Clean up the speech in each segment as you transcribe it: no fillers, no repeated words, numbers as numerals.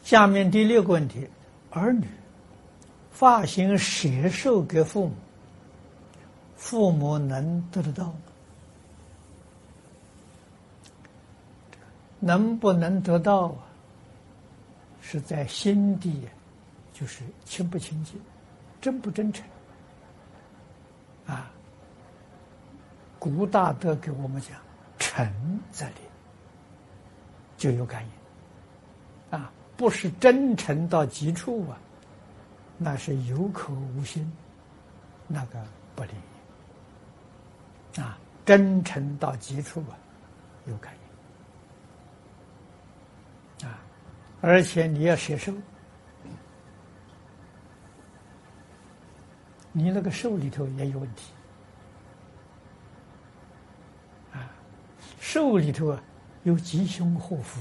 下面第六个问题：儿女发心舍受给父母，父母能得得到吗？能不能得到啊？是在心地，就是清不清净，真不真诚啊？古大德给我们讲，诚则灵，就有感应啊，不是真诚到极处啊，那是有口无心，那个不灵验啊。真诚到极处啊，有感应啊，而且你要舍受，你那个受里头也有问题啊，受里头啊有吉凶祸福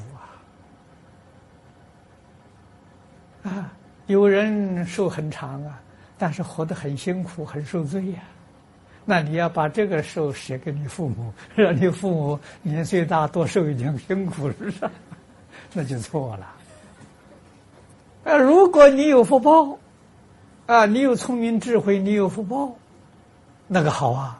啊，有人寿很长啊，但是活得很辛苦，很受罪呀。那你要把这个寿写给你父母，让你父母年岁大多受一点辛苦，是不是？那就错了。如果你有福报，啊，你有聪明智慧，你有福报，那个好啊，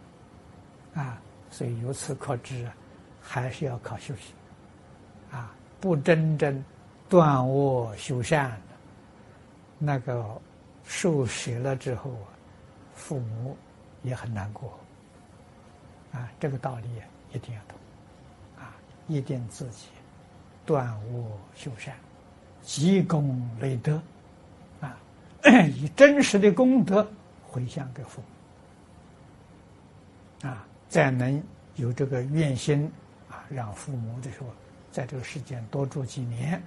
所以由此可知啊，还是要靠修行，不真正断恶修善的，那个受舍了之后啊，父母也很难过，这个道理一定要懂，一定自己断恶修善，积功累德，以真实的功德回向给父母，再能有这个愿心，让父母的时候在这个世间多住几年，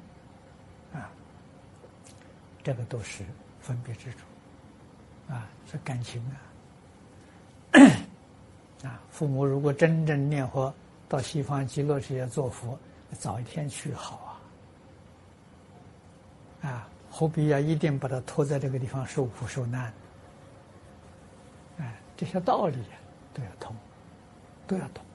这个都是分别之处，是感情父母如果真正念佛到西方极乐世界做佛，早一天去好何必要一定把他拖在这个地方受苦受难？这些道理都要通，都要懂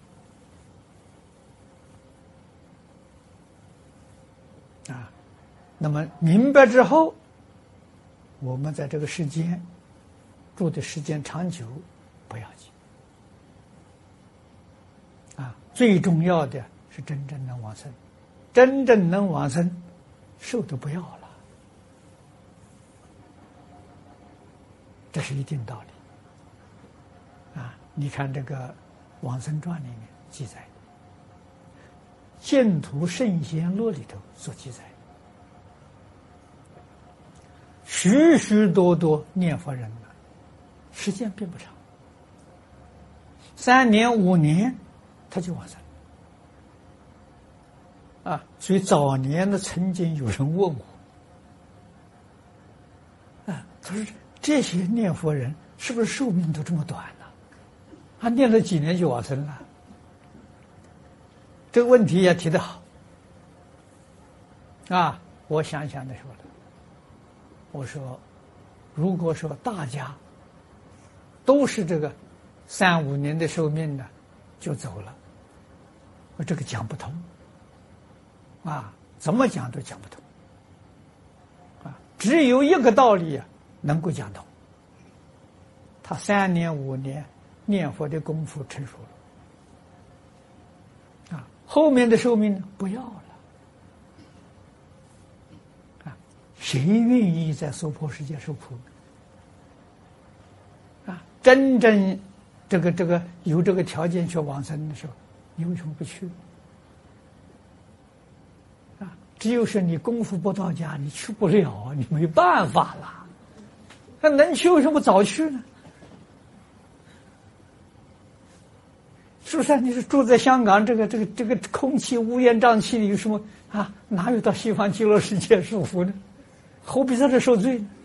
那么明白之后，我们在这个世间住的时间长久不要紧最重要的是真正能往生，真正能往生，寿都不要了，这是一定道理你看这个《往生传》里面记载，净土圣贤录里头所记载，许许多多念佛人时间并不长，3年5年他就往生所以早年的曾经有人问我他说这些念佛人是不是寿命都这么短呢？念了几年就往生了？这个问题也提得好我想想的说的，我说如果说大家都是这个3、5年的寿命呢就走了，我这个讲不通怎么讲都讲不通只有一个道理能够讲通，他3年5年念佛的功夫成熟了后面的寿命不要了谁愿意在娑婆世界受苦真正这个有这个条件去往生的时候，你为什么不去只有是你功夫不到家，你去不了你没办法了，那能去为什么早去呢？是不是你是住在香港这个空气乌烟瘴气的，有什么哪有到西方极乐世界受福呢？何必在这受罪呢？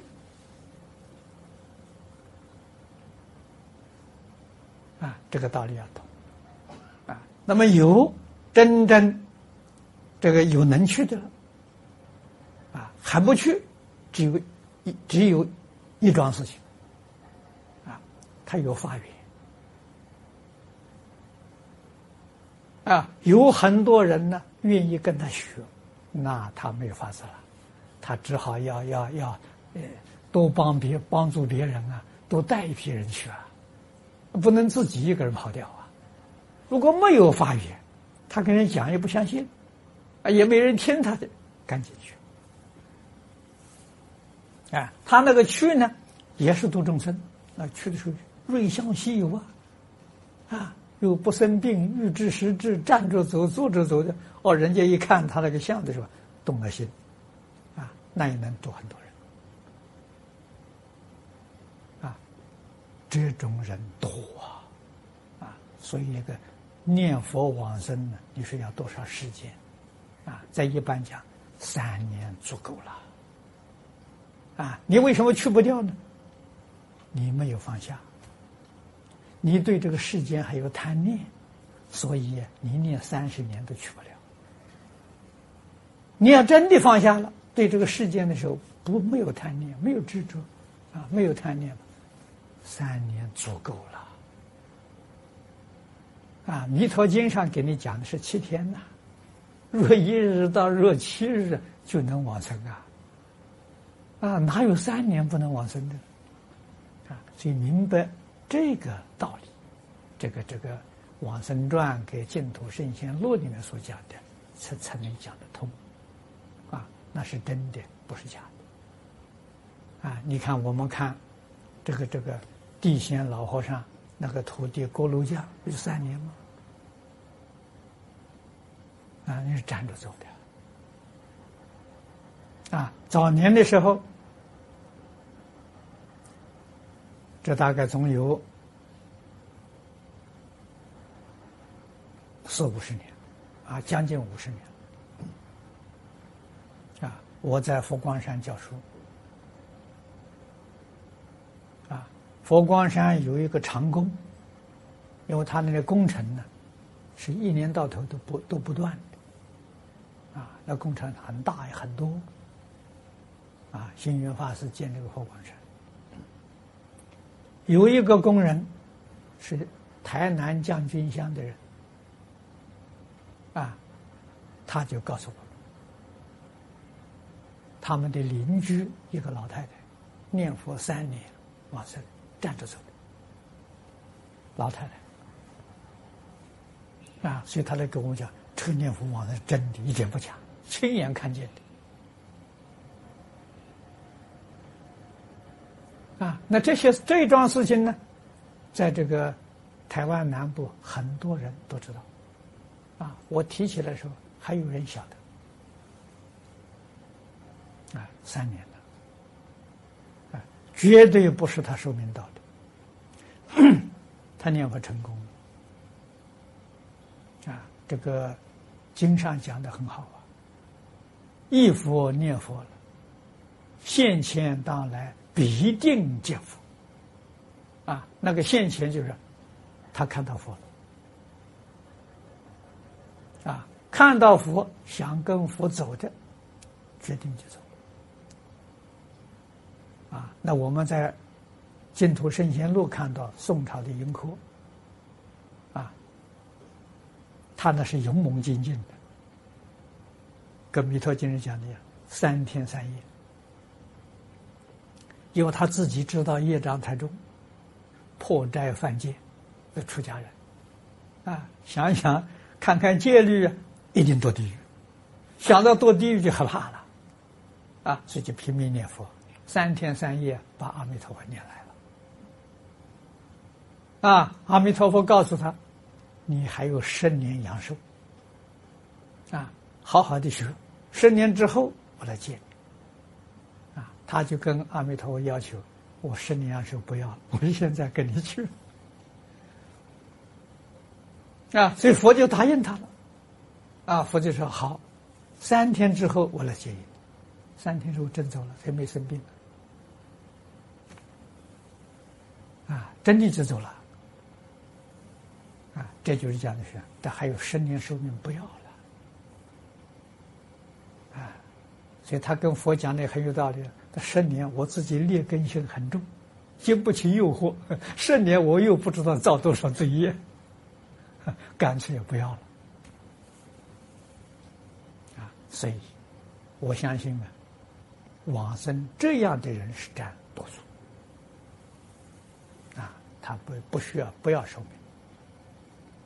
这个道理要懂那么有真正这个有能去的了还不去，只有一桩事情他有发愿有很多人呢愿意跟他学，那他没有法子了他只好要多帮助别人啊，多带一批人去啊，不能自己一个人跑掉啊。如果没有发愿，他跟人讲也不相信，啊，也没人听他的，赶紧去。啊，他那个去呢，也是度众生。啊，去的时候瑞相稀有啊，啊，又不生病，欲知时至，站着走，坐着走的。哦，人家一看他那个相的时候，动了心，啊，那也能度很多人。啊，这种人多啊，所以那个念佛往生呢，你说要多少时间？啊，在一般讲3年足够了。啊，你为什么去不掉呢？你没有放下，你对这个世间还有贪念，所以你念30年都去不了。你要真的放下了，对这个世间的时候没有贪念，没有执着，啊，没有贪念，3年足够了。啊，《弥陀经》上给你讲的是7天呐，若1日到若7日就能往生啊。啊，哪有3年不能往生的？啊，所以明白这个道理，这个《往生传》给《净土圣贤录》里面所讲的，才能讲得通。啊，那是真的，不是假的。啊，你看我们看这个地仙老和尚那个徒弟锅炉匠，不是3年吗？啊，那是站着走的。啊，早年的时候，这大概总有40-50年，啊，将近50年。啊，我在佛光山教书。啊，佛光山有一个长工，因为他那个工程呢，是一年到头都不断的。啊，那工程很大也很多。啊，星云法师建这个佛光山，有一个工人是台南将军乡的人，啊，他就告诉我，他们的邻居一个老太太，念佛3年往生，站着走的老太太，啊，所以他来跟我讲，这个念佛往生是真的，一点不假，亲眼看见的。啊，那这一桩事情呢，在这个台湾南部很多人都知道。啊，我提起来的时候，还有人晓得。啊，3年了。啊，绝对不是他寿命到的，他念佛成功了。啊，这个经上讲的很好啊，一佛念佛了，现前当来必定见佛。啊，那个现前就是他看到佛了。啊，看到佛想跟佛走的，决定就走。啊，那我们在《净土圣贤录》看到宋朝的盈科，啊，他那是勇猛精进的，跟弥陀经上讲的一样，3天3夜。因为他自己知道业障太重，破斋犯戒的出家人，啊，想想看看戒律啊，一定堕地狱，想到堕地狱就害怕了，啊，所以就拼命念佛，3天3夜把阿弥陀佛念来了。啊，阿弥陀佛告诉他，你还有10年阳寿，啊，好好的学，10年之后我来接你。他就跟阿弥陀佛要求，我10年阳寿不要了，我现在跟你去。啊，所以佛就答应他了。啊，佛就说好，3天之后我来接你。3天之后真走了，他没生病了。啊，真的就走了。啊，这就是讲的是，但还有10年寿命不要了。啊，所以他跟佛讲的很有道理。10年我自己劣根性很重，经不起诱惑，10年我又不知道造多少罪业，干脆也不要了。啊，所以我相信啊， 往生这样的人是占多数，啊，他不需要不要寿命。